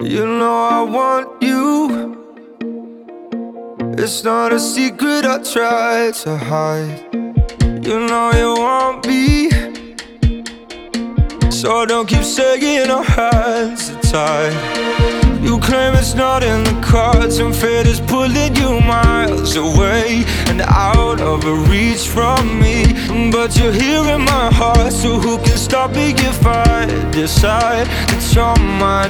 You know I want you. It's not a secret I try to hide. You know you want me, so don't keep saying our hands are tied. You claim it's not in the cards, and fate is pulling you miles away and out of reach from me. But you're here in my heart, so who can stop me if I decide that you're my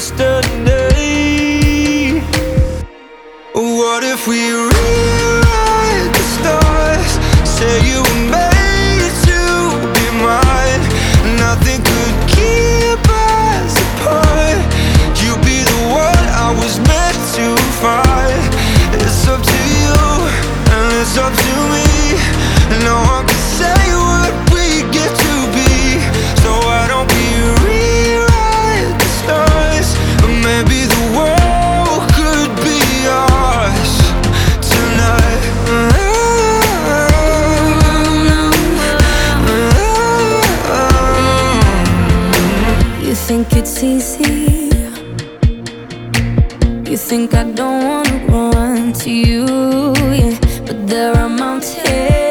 destiny? What if we rewrite the stars? Say you were made to be mine. Nothing could keep us apart. You'd be the one I was meant to find. It's up to you, and it's up to me. No one can say what we get to be. So why don't we rewrite the stars? Or maybe the world could be ours tonight. You think it's easy? You think I don't wanna run to you, yeah. But there are mountains,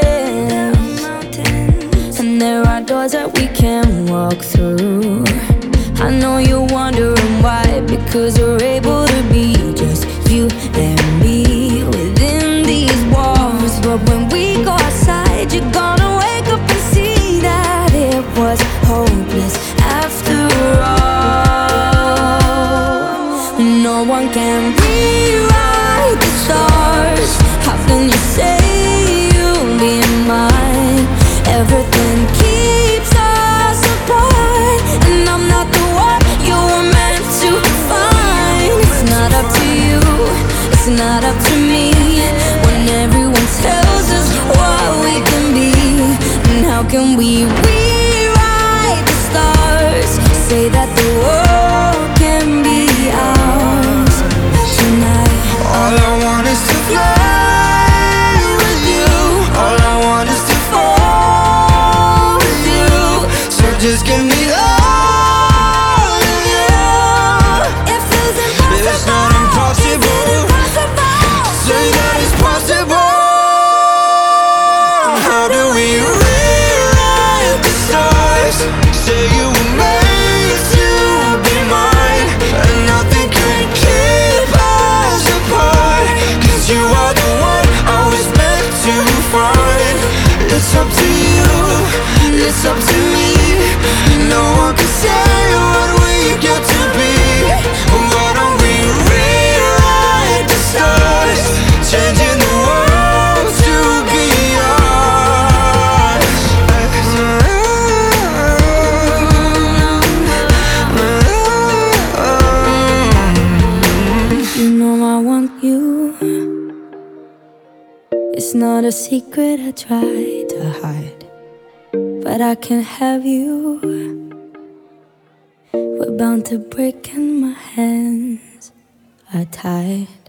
and there are doors that we can walk through. I know you're wondering why, because we're able to be just you and me within these walls. But when we go outside, you're gonna wake up and see that it was hopeless after all. No one can rewrite the stars. How can you say you'll be mine? Everything keeps us apart, and I'm not the one you were meant to find. It's not up to you, it's not up to me, when everyone tells us what we can be. And how can we rewrite the stars? Say that the world can be ours tonight. All I want is to fly with you. All I want is to fall with you. So just give me all of you. It feels impossible. It's not impossible. Say that it's possible. How do we rewrite the stars? Say you were made to be mine, and nothing can keep us apart. 'Cause you are the one I was meant to find. It's up to you, it's up to me. No one can say what we get to be. Why don't we rewrite the stars? Changing the world to be ours. You know I want you. It's not a secret I try to hide, but I can have you. We're bound to break and my hands are tied.